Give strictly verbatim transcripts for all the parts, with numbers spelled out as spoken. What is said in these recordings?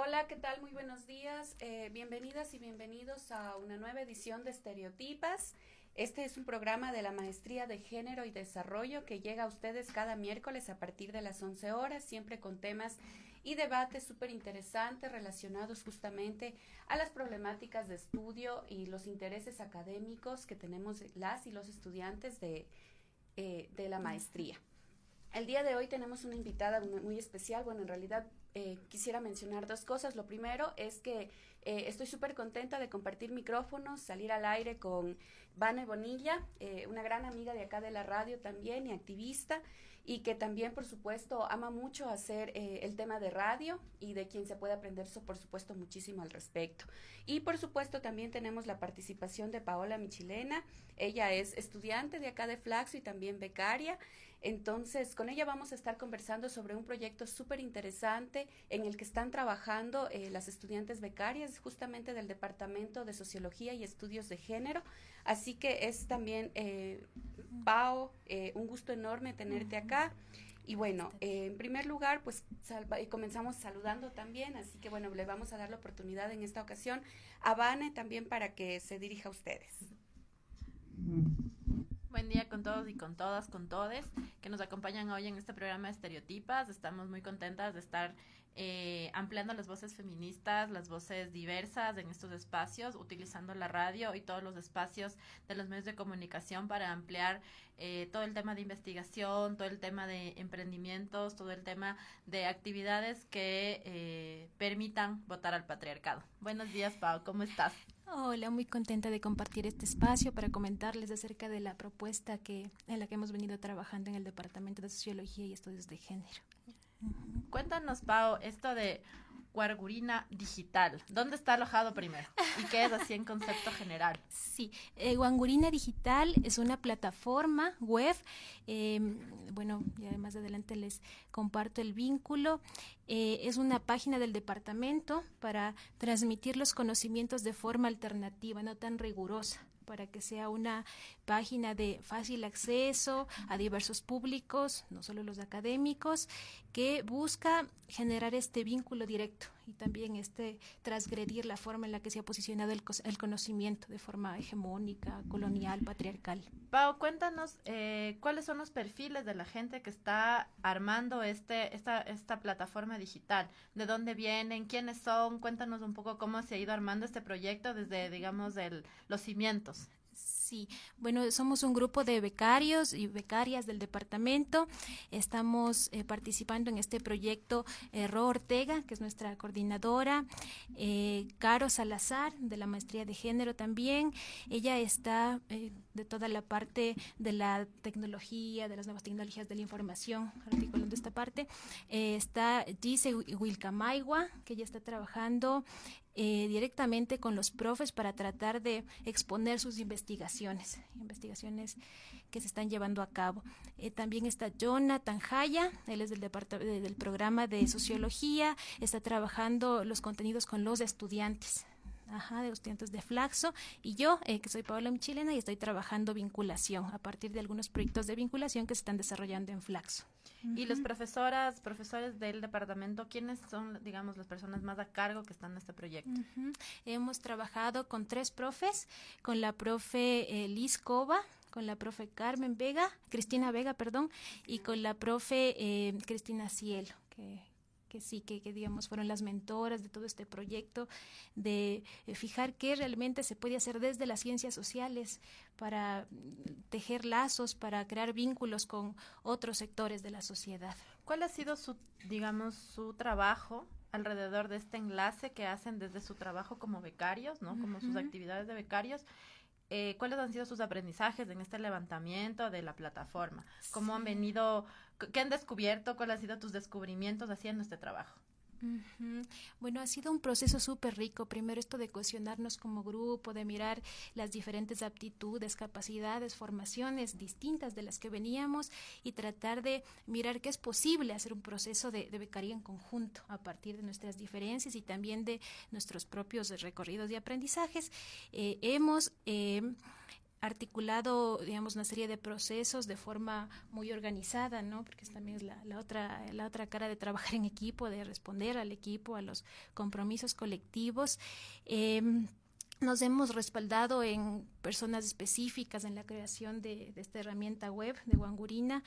Hola, ¿qué tal? Muy buenos días. Eh, bienvenidas y bienvenidos a una nueva edición de Estereotipas. Este es un programa de la Maestría de Género y Desarrollo que llega a ustedes cada miércoles a partir de las once horas, siempre con temas y debates súper interesantes relacionados justamente a las problemáticas de estudio y los intereses académicos que tenemos las y los estudiantes de, eh, de la maestría. El día de hoy tenemos una invitada muy especial. Bueno, en realidad eh, quisiera mencionar dos cosas. Lo primero es que eh, estoy súper contenta de compartir micrófonos, salir al aire con Vane Bonilla, eh, una gran amiga de acá de la radio también y activista, y que también, por supuesto, ama mucho hacer eh, el tema de radio y de quien se puede aprender, so, por supuesto, muchísimo al respecto. Y, por supuesto, también tenemos la participación de Paola Michilena. Ella es estudiante de acá de Flaxo y también becaria. Entonces, con ella vamos a estar conversando sobre un proyecto súper interesante en el que están trabajando eh, las estudiantes becarias justamente del Departamento de Sociología y Estudios de Género. Así que es también, eh, Pao, eh, un gusto enorme tenerte acá. Y bueno, eh, en primer lugar, pues salva, y comenzamos saludando también, así que bueno, le vamos a dar la oportunidad en esta ocasión a Vane también para que se dirija a ustedes. Buen día con todos y con todas, con todes que nos acompañan hoy en este programa de Estereotipas. Estamos muy contentas de estar eh, ampliando las voces feministas, las voces diversas en estos espacios, utilizando la radio y todos los espacios de los medios de comunicación para ampliar eh, todo el tema de investigación, todo el tema de emprendimientos, todo el tema de actividades que eh, permitan votar al patriarcado. Buenos días, Pau, ¿cómo estás? Hola, muy contenta de compartir este espacio para comentarles acerca de la propuesta que en la que hemos venido trabajando en el Departamento de Sociología y Estudios de Género. Uh-huh. Cuéntanos, Pau, esto de Guangurina Digital. ¿Dónde está alojado primero? ¿Y qué es así en concepto general? Sí, eh, Guangurina Digital es una plataforma web, eh, bueno, ya más adelante les comparto el vínculo. Eh, es una página del departamento para transmitir los conocimientos de forma alternativa, no tan rigurosa, para que sea una página de fácil acceso a diversos públicos, no solo los académicos, que busca generar este vínculo directo y también este transgredir la forma en la que se ha posicionado el, el conocimiento de forma hegemónica, colonial, patriarcal. Pau, cuéntanos eh, cuáles son los perfiles de la gente que está armando este esta esta plataforma digital, de dónde vienen, quiénes son, cuéntanos un poco cómo se ha ido armando este proyecto desde, digamos, el, los cimientos. Sí, bueno, somos un grupo de becarios y becarias del departamento. Estamos eh, participando en este proyecto eh, Ro Ortega, que es nuestra coordinadora, eh, Caro Salazar, de la Maestría de Género también. Ella está eh, de toda la parte de la tecnología, de las nuevas tecnologías de la información, articulando esta parte. Eh, está Gise Wilcamaigua, que ella está trabajando Eh, directamente con los profes para tratar de exponer sus investigaciones, investigaciones que se están llevando a cabo. Eh, también está Jonathan Jaya, él es del, departamento, del programa de Sociología, está trabajando los contenidos con los estudiantes. Ajá, de estudiantes de Flaxo, y yo, eh, que soy Paola Michilena, y estoy trabajando vinculación a partir de algunos proyectos de vinculación que se están desarrollando en Flaxo. Uh-huh. Y los profesoras, profesores del departamento, ¿quiénes son, digamos, las personas más a cargo que están en este proyecto? Uh-huh. Hemos trabajado con tres profes, con la profe eh, Liz Cova, con la profe Carmen Vega, Cristina Vega, perdón, y con la profe eh, Cristina Cielo, que que sí, que, que digamos fueron las mentoras de todo este proyecto, de eh, fijar qué realmente se puede hacer desde las ciencias sociales para tejer lazos, para crear vínculos con otros sectores de la sociedad. ¿Cuál ha sido su, digamos, su trabajo alrededor de este enlace que hacen desde su trabajo como becarios, ¿no? Como uh-huh. sus actividades de becarios? Eh, ¿Cuáles han sido sus aprendizajes en este levantamiento de la plataforma? ¿Cómo sí. han venido, qué han descubierto? ¿Cuáles han sido tus descubrimientos haciendo este trabajo? Uh-huh. Bueno, ha sido un proceso súper rico. Primero esto de cohesionarnos como grupo, de mirar las diferentes aptitudes, capacidades, formaciones distintas de las que veníamos y tratar de mirar que es posible hacer un proceso de, de becaría en conjunto a partir de nuestras diferencias y también de nuestros propios recorridos y aprendizajes. Eh, hemos... Eh, articulado, digamos, una serie de procesos de forma muy organizada, ¿no? Porque también es la, la otra la otra cara de trabajar en equipo, de responder al equipo, a los compromisos colectivos. Eh, Nos hemos respaldado en personas específicas en la creación de, de esta herramienta web de Wangurina,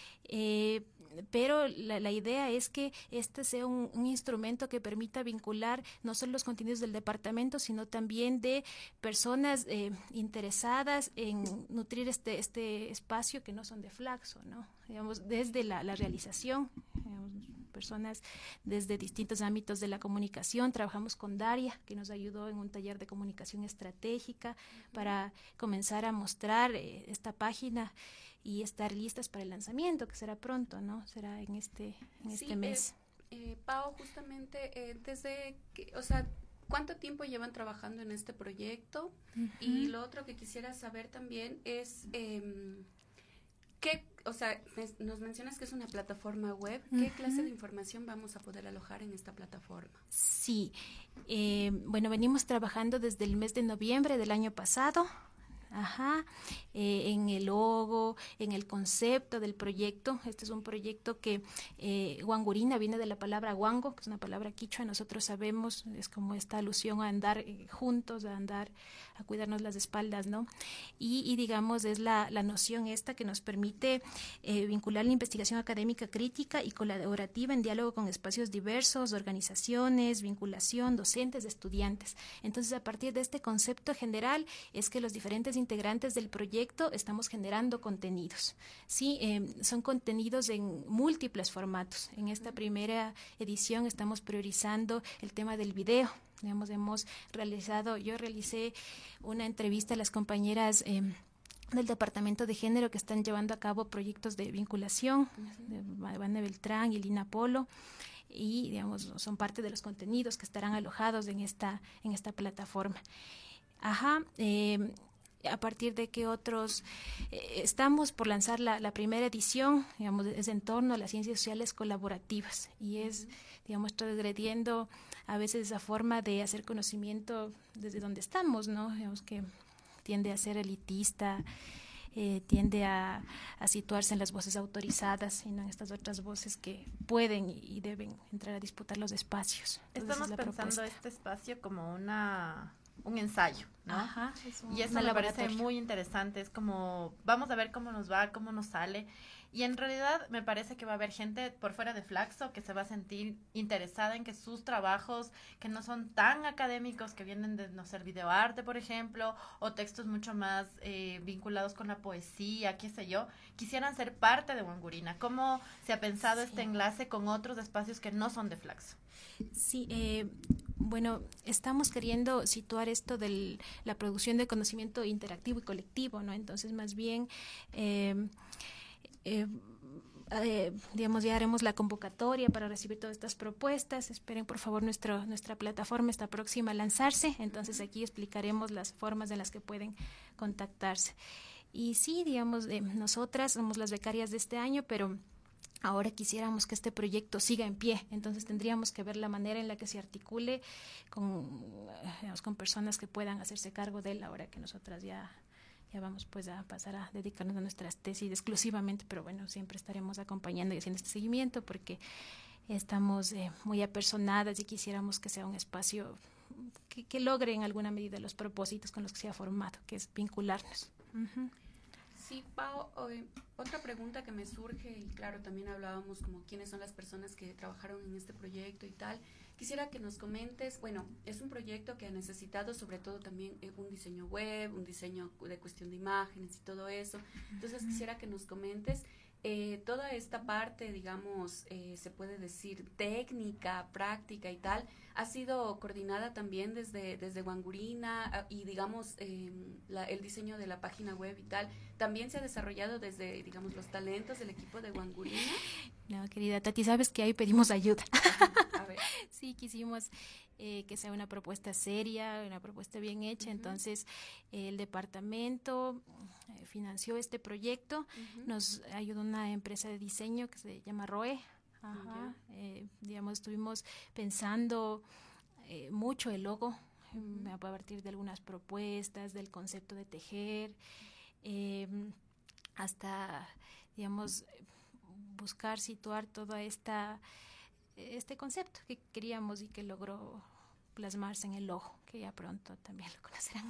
eh, pero la, la idea es que este sea un, un instrumento que permita vincular no solo los contenidos del departamento, sino también de personas eh, interesadas en nutrir este, este espacio que no son de Flaxo, ¿no? Digamos, desde la, la realización, digamos, personas desde distintos ámbitos de la comunicación. Trabajamos con Daria, que nos ayudó en un taller de comunicación estratégica uh-huh. para comenzar a mostrar eh, esta página y estar listas para el lanzamiento, que será pronto, ¿no? Será en este, en sí, este mes. Eh, eh, Pau, justamente eh, desde que, o sea, ¿cuánto tiempo llevan trabajando en este proyecto? Uh-huh. Y lo otro que quisiera saber también es eh, ¿qué, o sea, nos mencionas que es una plataforma web? ¿Qué uh-huh. clase de información vamos a poder alojar en esta plataforma? Sí, eh, bueno, venimos trabajando desde el mes de noviembre del año pasado. Ajá, eh, en el logo, en el concepto del proyecto. Este es un proyecto que eh, Wangurina viene de la palabra wango, que es una palabra quichua. Nosotros sabemos, es como esta alusión a andar eh, juntos, a andar, a cuidarnos las espaldas, ¿no? Y, y digamos, es la, la noción esta que nos permite eh, vincular la investigación académica crítica y colaborativa en diálogo con espacios diversos, organizaciones, vinculación, docentes, estudiantes. Entonces, a partir de este concepto general, es que los diferentes integrantes del proyecto estamos generando contenidos. Sí, eh, son contenidos en múltiples formatos. En esta primera edición estamos priorizando el tema del video. Digamos, hemos realizado, yo realicé una entrevista a las compañeras eh, del Departamento de Género que están llevando a cabo proyectos de vinculación, uh-huh. Vane Beltrán y Lina Polo, y digamos, son parte de los contenidos que estarán alojados en esta, en esta plataforma. Ajá, eh, a partir de que otros eh, estamos por lanzar la, la primera edición, digamos, es en torno a las ciencias sociales colaborativas y es, digamos, transgrediendo a veces esa forma de hacer conocimiento desde donde estamos, ¿no? Digamos que tiende a ser elitista, eh, tiende a, a situarse en las voces autorizadas y no en estas otras voces que pueden y, y deben entrar a disputar los espacios. Entonces, estamos es pensando propuesta. Este espacio como una... un ensayo, ¿no? Ajá, es un, y eso me parece muy interesante, es como, vamos a ver cómo nos va, cómo nos sale, y en realidad me parece que va a haber gente por fuera de Flaxo que se va a sentir interesada en que sus trabajos, que no son tan académicos, que vienen de, no sé, videoarte, por ejemplo, o textos mucho más eh, vinculados con la poesía, qué sé yo, quisieran ser parte de Wangurina. ¿Cómo se ha pensado sí. este enlace con otros espacios que no son de Flaxo? Sí, eh, bueno, estamos queriendo situar esto de la producción de conocimiento interactivo y colectivo, ¿no? Entonces, más bien, eh, eh, eh, digamos, ya haremos la convocatoria para recibir todas estas propuestas. Esperen, por favor, nuestro, nuestra plataforma está próxima a lanzarse. Entonces, aquí explicaremos las formas en las que pueden contactarse. Y sí, digamos, eh, nosotras somos las becarias de este año, pero ahora quisiéramos que este proyecto siga en pie, entonces tendríamos que ver la manera en la que se articule con, digamos, con personas que puedan hacerse cargo de él ahora que nosotras ya, ya vamos pues a pasar a dedicarnos a nuestras tesis exclusivamente, pero bueno, siempre estaremos acompañando y haciendo este seguimiento porque estamos eh, muy apersonadas y quisiéramos que sea un espacio que, que logre en alguna medida los propósitos con los que se ha formado, que es vincularnos. Uh-huh. Sí, Pau, eh, otra pregunta que me surge, y claro, también hablábamos como quiénes son las personas que trabajaron en este proyecto y tal. Quisiera que nos comentes, bueno, es un proyecto que ha necesitado sobre todo también eh, un diseño web, un diseño de cuestión de imágenes y todo eso. Entonces, quisiera que nos comentes eh, toda esta parte, digamos, eh, se puede decir técnica, práctica y tal, ha sido coordinada también desde, desde Wangurina y, digamos, eh, la, el diseño de la página web y tal, también se ha desarrollado desde, digamos, los talentos del equipo de Wangurina. No, querida Tati, sabes que ahí pedimos ayuda. A ver. Sí, quisimos eh, que sea una propuesta seria, una propuesta bien hecha, uh-huh. entonces eh, el departamento eh, financió este proyecto, uh-huh. nos ayudó una empresa de diseño que se llama R O E. Ajá, uh-huh. eh, digamos, estuvimos pensando eh, mucho el logo, uh-huh. a partir de algunas propuestas, del concepto de tejer, eh, hasta, digamos, buscar situar todo esta, este concepto que queríamos y que logró plasmarse en el logo, que ya pronto también lo conocerán.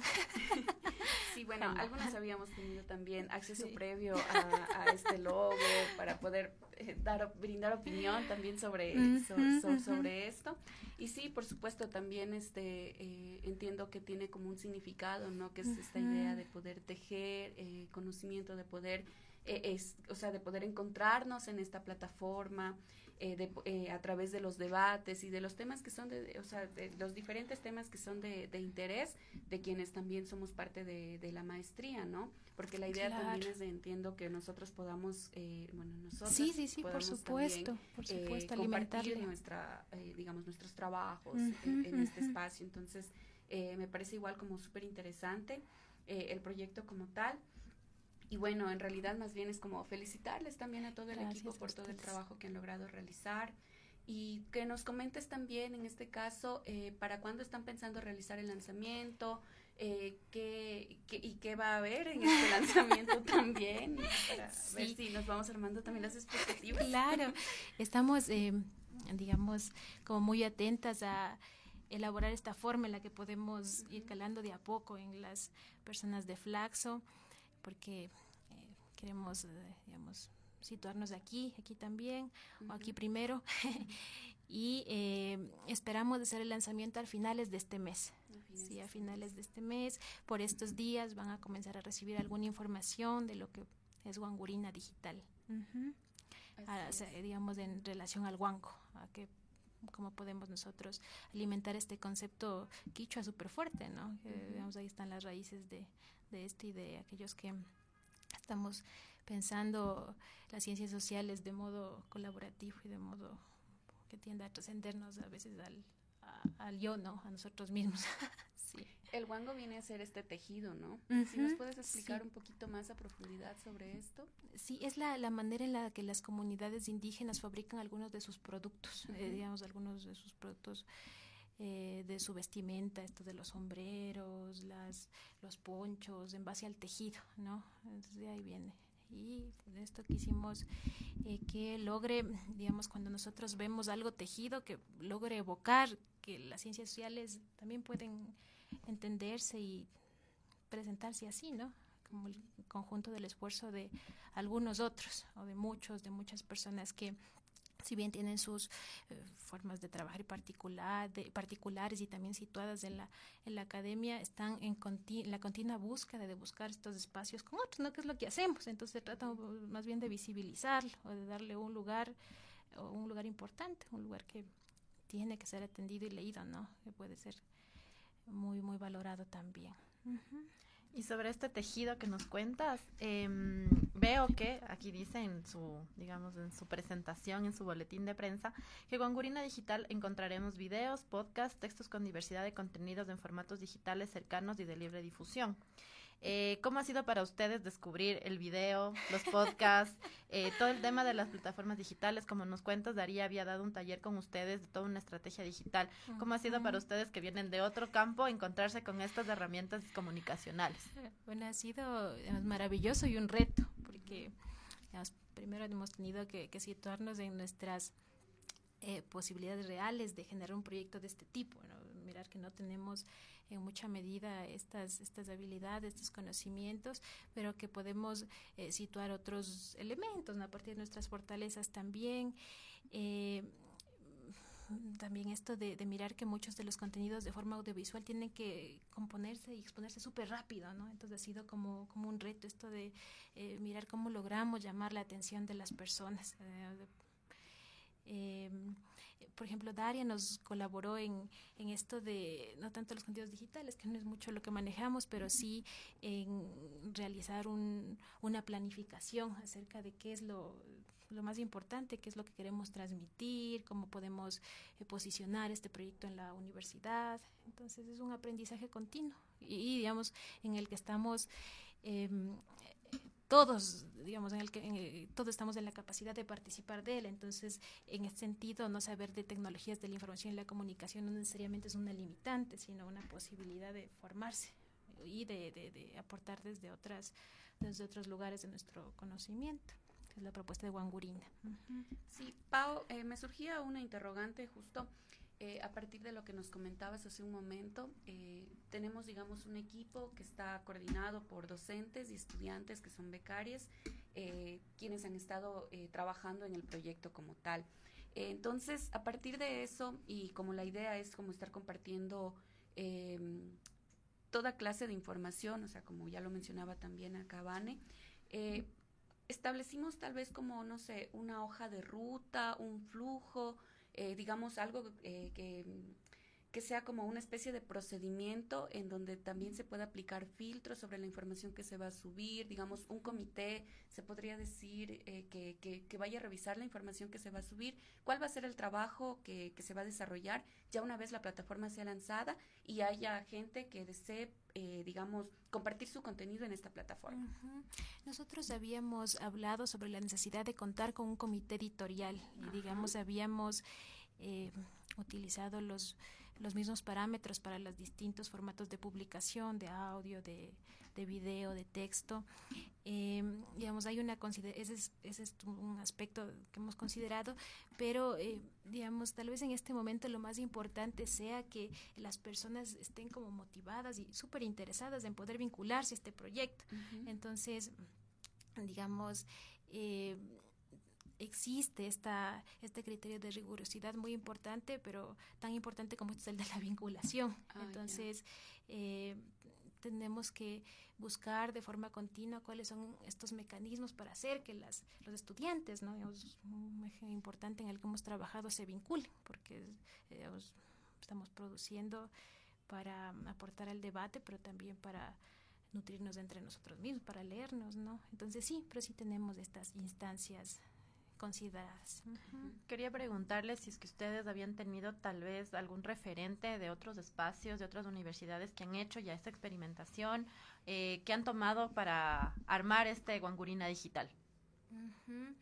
Sí, bueno, Jamás. algunos habíamos tenido también acceso sí. previo a, a este logo para poder eh, dar, brindar opinión también sobre, uh-huh, so, so, uh-huh. sobre esto. Y sí, por supuesto, también este eh, entiendo que tiene como un significado, ¿no? Que es uh-huh. esta idea de poder tejer, eh, conocimiento, de poder, eh, es, o sea, de poder encontrarnos en esta plataforma, Eh, de, eh, a través de los debates y de los temas que son de, de o sea, de los diferentes temas que son de, de interés de quienes también somos parte de, de la maestría, ¿no? Porque la idea claro. también es de, entiendo, que nosotros podamos, eh, bueno, nosotros sí, sí, sí, por supuesto, también, por supuesto, eh, compartir nuestra, eh, digamos, nuestros trabajos uh-huh, en, en uh-huh. este espacio. Entonces, eh, me parece igual como súper interesante eh, el proyecto como tal. Y bueno, en realidad más bien es como felicitarles también a todo el Gracias equipo por todo el trabajo que han logrado realizar y que nos comentes también en este caso eh, para cuándo están pensando realizar el lanzamiento, eh, qué, qué, y qué va a haber en este lanzamiento también, para sí. ver si nos vamos armando también las expectativas. Claro, estamos, eh, digamos, como muy atentas a elaborar esta forma en la que podemos uh-huh. ir calando de a poco en las personas de Flaxo, porque eh, queremos, eh, digamos, situarnos aquí, aquí también, uh-huh. o aquí primero, uh-huh. y eh, esperamos hacer el lanzamiento a finales de este mes. A sí, a finales de este mes. Por estos días van a comenzar a recibir alguna información de lo que es Guangurina Digital. Uh-huh. A, o sea, digamos, en relación al guango, a que cómo podemos nosotros alimentar este concepto quichua súper fuerte, ¿no? Que, uh-huh. digamos, ahí están las raíces de, de esto y de aquellos que estamos pensando las ciencias sociales de modo colaborativo y de modo que tienda a trascendernos a veces al, a, al yo, ¿no? A nosotros mismos. Sí. El guango viene a ser este tejido, ¿no? Uh-huh. Si nos puedes explicar sí. un poquito más a profundidad sobre esto. Sí, es la, la manera en la que las comunidades indígenas fabrican algunos de sus productos, uh-huh. eh, digamos, algunos de sus productos eh, de su vestimenta, esto de los sombreros, las, los ponchos, en base al tejido, ¿no? Entonces de ahí viene. Y de esto quisimos eh, que logre, digamos, cuando nosotros vemos algo tejido, que logre evocar que las ciencias sociales también pueden entenderse y presentarse así, ¿no? Como el conjunto del esfuerzo de algunos otros, o de muchos, de muchas personas que, si bien tienen sus eh, formas de trabajar particular, de, particulares y también situadas en la, en la academia, están en conti- la continua búsqueda de buscar estos espacios con otros, ¿no? Que es lo que hacemos. Entonces se trata más bien de visibilizarlo o de darle un lugar, o un lugar importante, un lugar que tiene que ser atendido y leído, ¿no? Que puede ser muy, muy valorado también. Uh-huh. Y sobre este tejido que nos cuentas, eh, veo que aquí dice en su, digamos, en su presentación, en su boletín de prensa, que Guangurina Digital encontraremos videos, podcasts, textos con diversidad de contenidos en formatos digitales cercanos y de libre difusión. Eh, ¿Cómo ha sido para ustedes descubrir el video, los podcasts, eh, todo el tema de las plataformas digitales? Como nos cuentas, Daría había dado un taller con ustedes de toda una estrategia digital. ¿Cómo ha sido para ustedes, que vienen de otro campo, encontrarse con estas herramientas comunicacionales? Bueno, ha sido digamos, maravilloso y un reto, porque digamos, primero hemos tenido que, que situarnos en nuestras eh, posibilidades reales de generar un proyecto de este tipo, ¿no? Mirar que no tenemos en mucha medida estas, estas habilidades, estos conocimientos, pero que podemos eh, situar otros elementos, ¿no? A partir de nuestras fortalezas también. Eh, también esto de, de mirar que muchos de los contenidos de forma audiovisual tienen que componerse y exponerse súper rápido, ¿no? Entonces ha sido como, como un reto esto de eh, mirar cómo logramos llamar la atención de las personas. Eh, de, Eh, por ejemplo, Daria nos colaboró en, en esto de, no tanto los contenidos digitales, que no es mucho lo que manejamos, pero sí en realizar un, una planificación acerca de qué es lo, lo más importante, qué es lo que queremos transmitir, cómo podemos eh, posicionar este proyecto en la universidad. Entonces es un aprendizaje continuo y, y digamos, en el que estamos eh, todos, digamos, en el que en el, todos estamos en la capacidad de participar de él. Entonces, en este sentido, no saber de tecnologías de la información y la comunicación no necesariamente es una limitante, sino una posibilidad de formarse y de, de, de aportar desde otras, desde otros lugares de nuestro conocimiento. Es la propuesta de Wangurina. Uh-huh. Sí, Pau, eh, me surgía una interrogante justo eh, a partir de lo que nos comentabas hace un momento. Eh, tenemos, digamos, un equipo que está coordinado por docentes y estudiantes que son becarios, eh, quienes han estado eh, trabajando en el proyecto como tal. Eh, entonces, a partir de eso, y como la idea es como estar compartiendo eh, toda clase de información, o sea, como ya lo mencionaba también acá Vane, eh, establecimos tal vez como, no sé, una hoja de ruta, un flujo, eh, digamos algo eh, que, que sea como una especie de procedimiento en donde también se pueda aplicar filtros sobre la información que se va a subir, digamos un comité, se podría decir eh, que, que, que vaya a revisar la información que se va a subir, cuál va a ser el trabajo que, que se va a desarrollar ya una vez la plataforma sea lanzada y haya gente que desee Eh, digamos, compartir su contenido en esta plataforma. Uh-huh. Nosotros habíamos hablado sobre la necesidad de contar con un comité editorial y, uh-huh. digamos, habíamos eh, utilizado los, los mismos parámetros para los distintos formatos de publicación, de audio, de, de video, de texto. Eh, digamos, hay una consider- ese es, ese es un aspecto que hemos considerado, pero eh, digamos, tal vez en este momento lo más importante sea que las personas estén como motivadas y súper interesadas en poder vincularse a este proyecto. Uh-huh. Entonces, digamos, eh, existe esta, este criterio de rigurosidad muy importante, pero tan importante como este es el de la vinculación. Ah, Entonces, yeah. eh, tenemos que buscar de forma continua cuáles son estos mecanismos para hacer que las, los estudiantes, ¿no? Digamos, un eje importante en el que hemos trabajado se vinculen, porque eh, digamos, estamos produciendo para aportar al debate, pero también para nutrirnos entre nosotros mismos, para leernos, ¿no? Entonces sí, pero sí tenemos estas instancias consideradas. Uh-huh. Quería preguntarles si es que ustedes habían tenido tal vez algún referente de otros espacios, de otras universidades que han hecho ya esta experimentación, eh, que han tomado para armar este Wangurina digital. Uh-huh.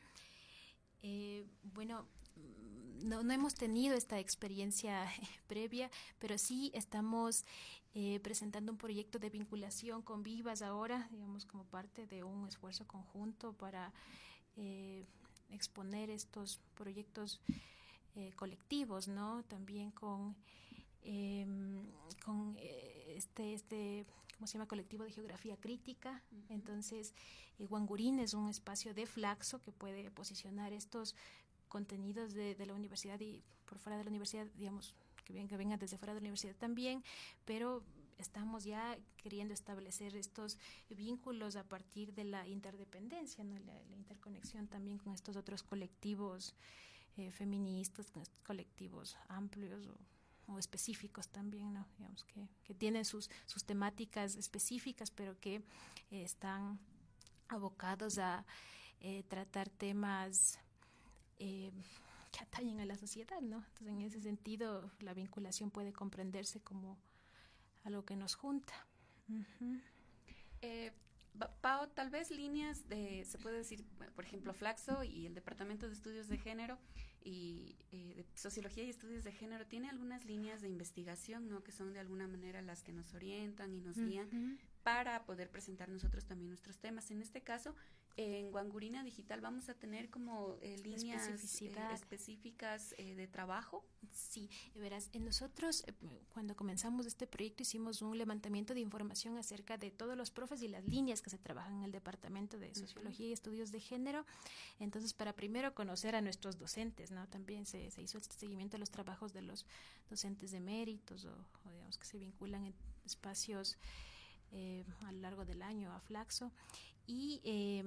Eh, bueno, no, no hemos tenido esta experiencia previa, pero sí estamos eh, presentando un proyecto de vinculación con Vivas ahora, digamos, como parte de un esfuerzo conjunto para eh, exponer estos proyectos eh, colectivos, ¿no? También con, eh, con eh, este, este, ¿cómo se llama? Colectivo de Geografía Crítica. Uh-huh. Entonces, eh, Wangurina es un espacio de Flaxo que puede posicionar estos contenidos de, de la universidad y por fuera de la universidad, digamos, que, bien, que vengan desde fuera de la universidad también, pero estamos ya queriendo establecer estos vínculos a partir de la interdependencia, ¿no? la, la interconexión también con estos otros colectivos eh, feministas, con estos colectivos amplios o, o específicos también, ¿no? Digamos que, que tienen sus, sus temáticas específicas, pero que eh, están abocados a eh, tratar temas eh, que atañen a la sociedad, ¿no? Entonces, en ese sentido, la vinculación puede comprenderse como algo que nos junta. Uh-huh. Eh, Pau, tal vez líneas de, se puede decir, por ejemplo, Flaxo y el Departamento de Estudios de Género y eh, de Sociología y Estudios de Género tiene algunas líneas de investigación, ¿no? Que son de alguna manera las que nos orientan y nos guían uh-huh. para poder presentar nosotros también nuestros temas. En este caso, en Wangurina Digital vamos a tener como eh, líneas eh, específicas eh, de trabajo. Sí, verás, en nosotros eh, cuando comenzamos este proyecto hicimos un levantamiento de información acerca de todos los profes y las líneas que se trabajan en el Departamento de Sociología uh-huh. y Estudios de Género. Entonces, para primero conocer a nuestros docentes, ¿no? También se, se hizo el seguimiento de los trabajos de los docentes de méritos o, o digamos que se vinculan en espacios eh, a lo largo del año a Flaxo. Y eh,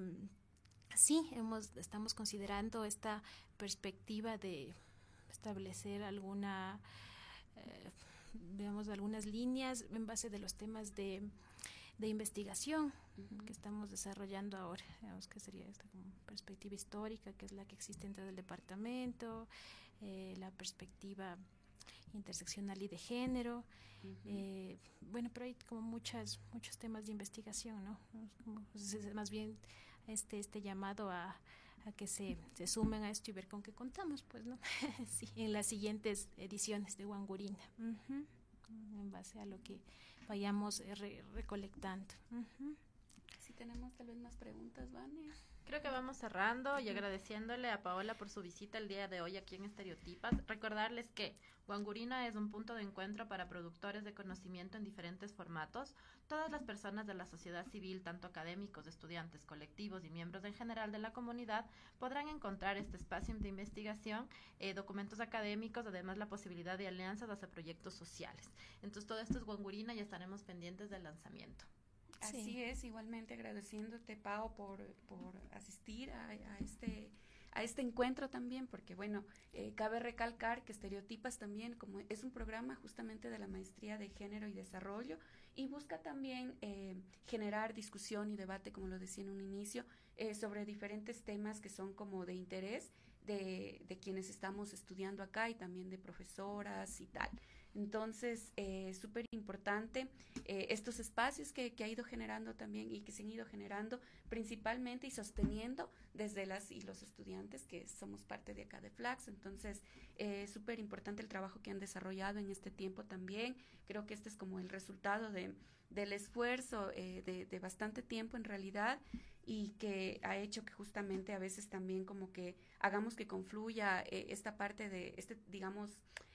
sí, hemos, estamos considerando esta perspectiva de establecer alguna, eh, digamos, algunas líneas en base de los temas de, de investigación uh-huh. que estamos desarrollando ahora. Digamos que sería esta como perspectiva histórica, que es la que existe dentro del departamento, eh, la perspectiva interseccional y de género. Uh-huh. Eh, bueno, pero hay como muchas, muchos temas de investigación, ¿no? Como, pues, más bien este, este llamado a, a que se, se sumen a esto y ver con qué contamos, pues, ¿no? Sí, en las siguientes ediciones de Huangurinda, uh-huh, en base a lo que vayamos re, recolectando. Uh-huh. Si tenemos tal vez más preguntas, Vane. Creo que vamos cerrando y agradeciéndole a Paola por su visita el día de hoy aquí en Estereotipas. Recordarles que Huangurina es un punto de encuentro para productores de conocimiento en diferentes formatos. Todas las personas de la sociedad civil, tanto académicos, estudiantes, colectivos y miembros en general de la comunidad, podrán encontrar este espacio de investigación, eh, documentos académicos, además la posibilidad de alianzas hacia proyectos sociales. Entonces todo esto es Huangurina y estaremos pendientes del lanzamiento. Así sí. es, igualmente agradeciéndote, Pao, por, por asistir a, a este a este encuentro también, porque bueno, eh, cabe recalcar que Estereotipas también como es un programa justamente de la Maestría de Género y Desarrollo y busca también eh, generar discusión y debate, como lo decía en un inicio, eh, sobre diferentes temas que son como de interés de, de quienes estamos estudiando acá y también de profesoras y tal. Entonces, eh, súper importante eh, estos espacios que, que ha ido generando también y que se han ido generando principalmente y sosteniendo desde las y los estudiantes que somos parte de acá de Flax. Entonces, eh, súper importante el trabajo que han desarrollado en este tiempo también. Creo que este es como el resultado de, del esfuerzo eh, de, de bastante tiempo en realidad y que ha hecho que justamente a veces también como que hagamos que confluya eh, esta parte de, este digamos,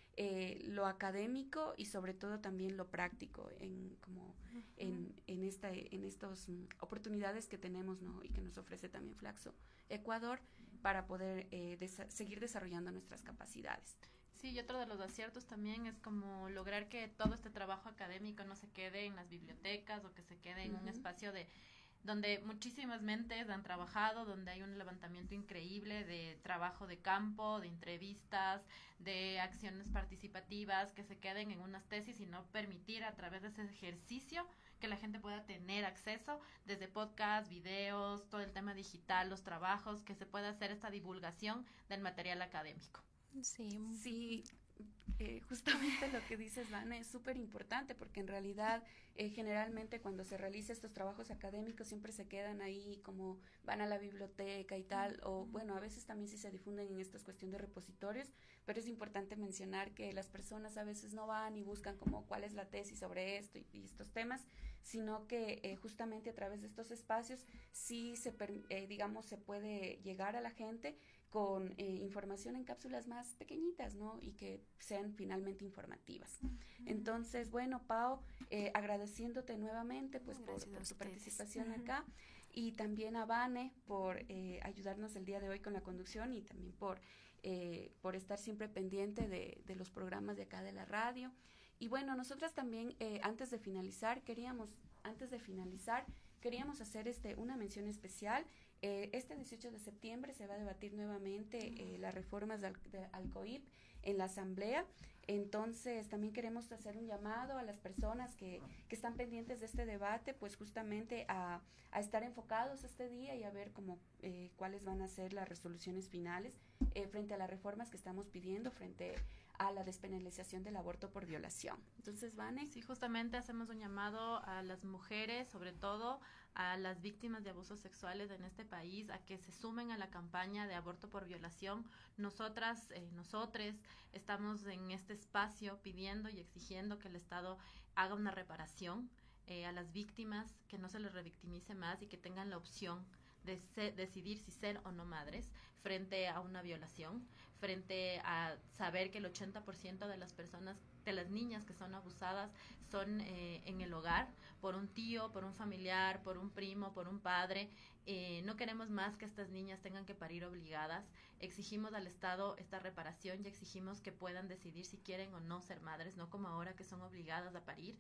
Eh, lo académico y sobre todo también lo práctico en como uh-huh. en, en esta en estas um, oportunidades que tenemos, ¿no? Y que nos ofrece también Flaxo Ecuador para poder eh, desa- seguir desarrollando nuestras capacidades. Sí, y otro de los aciertos también es como lograr que todo este trabajo académico no se quede en las bibliotecas o que se quede en uh-huh. un espacio de donde muchísimas mentes han trabajado, donde hay un levantamiento increíble de trabajo de campo, de entrevistas, de acciones participativas que se queden en unas tesis y no permitir a través de ese ejercicio que la gente pueda tener acceso desde podcasts, videos, todo el tema digital, los trabajos, que se pueda hacer esta divulgación del material académico. Sí, sí. Eh, justamente lo que dices, Vane, es súper importante porque en realidad eh, generalmente cuando se realizan estos trabajos académicos siempre se quedan ahí como van a la biblioteca y tal, o bueno, a veces también sí se difunden en estas cuestiones de repositorios, pero es importante mencionar que las personas a veces no van y buscan como cuál es la tesis sobre esto y, y estos temas, sino que eh, justamente a través de estos espacios sí se, eh, digamos, se puede llegar a la gente con eh, información en cápsulas más pequeñitas, ¿no? Y que sean finalmente informativas. Uh-huh. Entonces, bueno, Pao, eh, agradeciéndote nuevamente pues por, por tu participación uh-huh. acá y también a Vane por eh, ayudarnos el día de hoy con la conducción y también por, eh, por estar siempre pendiente de, de los programas de acá de la radio. Y bueno, nosotras también, eh, antes de finalizar, queríamos, antes de finalizar, queríamos hacer este una mención especial. Eh, este dieciocho de septiembre se va a debatir nuevamente eh, las reformas de, de Alcoip en la Asamblea. Entonces, también queremos hacer un llamado a las personas que, que están pendientes de este debate, pues justamente a, a estar enfocados este día y a ver cómo, eh, cuáles van a ser las resoluciones finales eh, frente a las reformas que estamos pidiendo, frente a la despenalización del aborto por violación. Entonces, Vane. Sí, justamente hacemos un llamado a las mujeres, sobre todo a las víctimas de abusos sexuales en este país, a que se sumen a la campaña de aborto por violación. Nosotras, eh, nosotres, estamos en este espacio pidiendo y exigiendo que el Estado haga una reparación eh, a las víctimas, que no se les revictimice más y que tengan la opción de ser, decidir si ser o no madres frente a una violación, frente a saber que el ochenta por ciento de las personas, de las niñas que son abusadas son eh, en el hogar, por un tío, por un familiar, por un primo, por un padre. Eh, no queremos más que estas niñas tengan que parir obligadas. Exigimos al Estado esta reparación y exigimos que puedan decidir si quieren o no ser madres, no como ahora que son obligadas a parir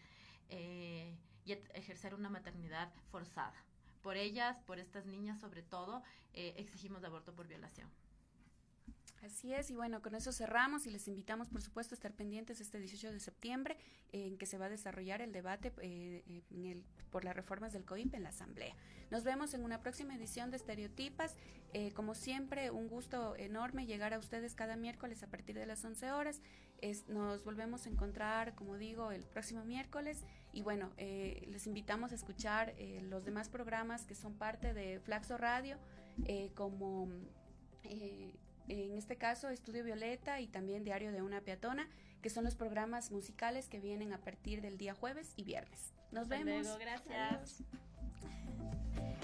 eh, y a ejercer una maternidad forzada. Por ellas, por estas niñas sobre todo, eh, exigimos aborto por violación. Así es, y bueno, con eso cerramos y les invitamos, por supuesto, a estar pendientes este dieciocho de septiembre, eh, en que se va a desarrollar el debate eh, eh, en el, por las reformas del COIP en la Asamblea. Nos vemos en una próxima edición de Estereotipas. Eh, como siempre, un gusto enorme llegar a ustedes cada miércoles a partir de las once horas. Es, nos volvemos a encontrar, como digo, el próximo miércoles. Y bueno, eh, les invitamos a escuchar eh, los demás programas que son parte de Flaxo Radio, eh, como... Eh, en este caso Estudio Violeta y también Diario de una Peatona, que son los programas musicales que vienen a partir del día jueves y viernes. Nos Hasta vemos. Luego, gracias. Adiós.